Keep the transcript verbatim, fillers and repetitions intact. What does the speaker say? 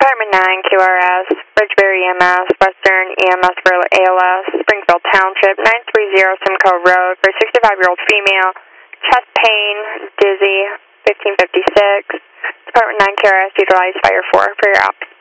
Department nine Q R S, Bridgebury E M S, Western E M S for A L S, Springfield Township, nine three zero Simcoe Road for a sixty-five-year-old female, chest pain, dizzy, fifteen fifty-six. Department nine Q R S, utilize Fire four for your op.